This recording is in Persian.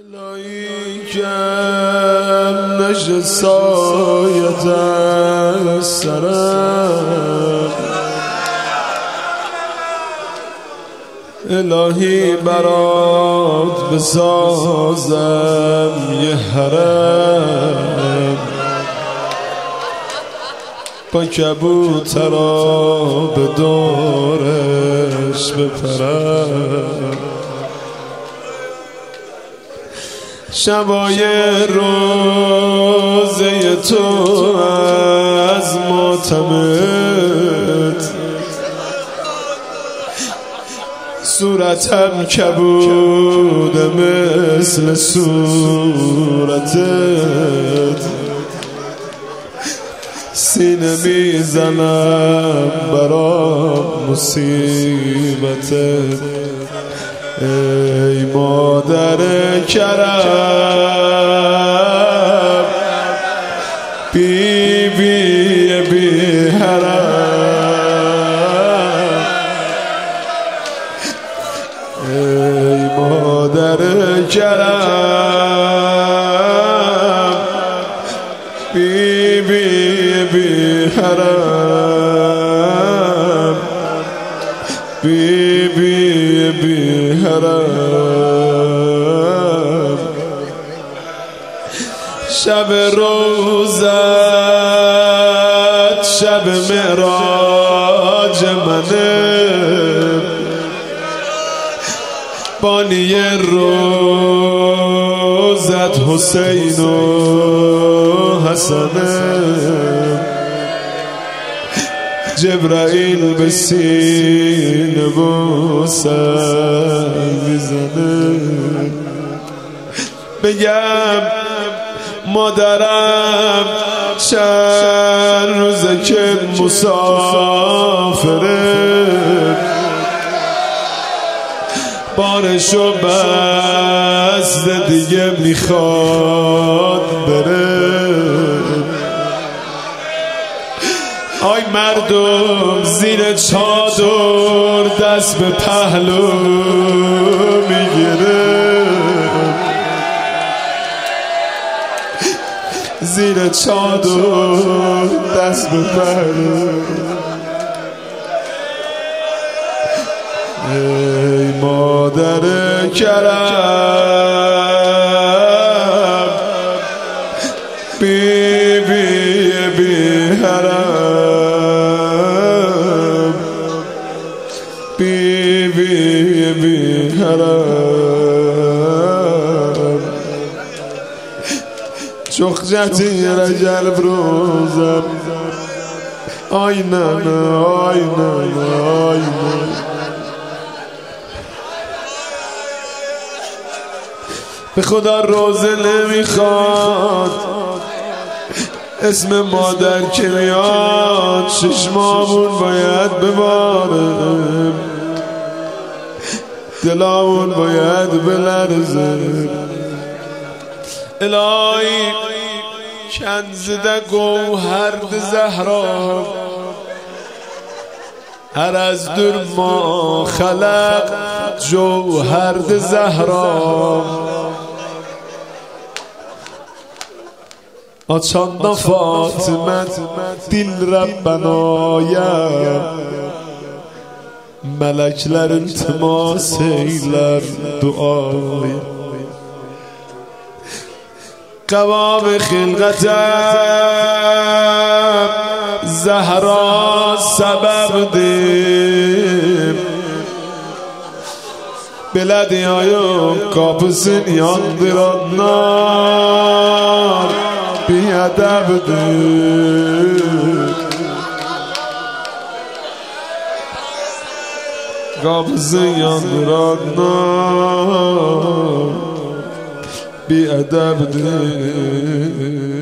الهی کم نشه سایت از سرم، الهی برات بسازم یه حرم، با کبوترا به دورش بپرم، شبای روزه تو از ماتمت صورتم کبوده مثل صورتت، سینه میزنم برام مصیبتت. ای مادر کرم، بی حرم، ای مادر کرم، بی حرم، بی حرم. شب روزت شب معراج منه، بانی روزت حسین و حسنه، جبرائیل به سینه بوسم میزنه. بگم مادرم چند روزه که مسافره، بارشو بسته دیگه میخواد بره. آی مردم زیر چادر دست به پهلو میگیره، زیر چادر دست به پهلو. ای مادر کرم، بی حرم، بی حرم. چخجتی رجل بروزم، آی نه نه، آی نه نه، آی نه. به خدا روزه نمیخواد، اسم مادر که میاد چشمامون باید بباره، دلامون باید بلرزه. الهی کنزده گوهرد زهرا، هر از دور ما خلق جوهرد زهرا. آچان فاطمه دل ربنایم، melekler iltimas eyler duayı. Kavam xilqatem Zahra sebebdir, belediyayım kapısını yandıranlar biedebdir. Kapısını yandıranlar biedebdir.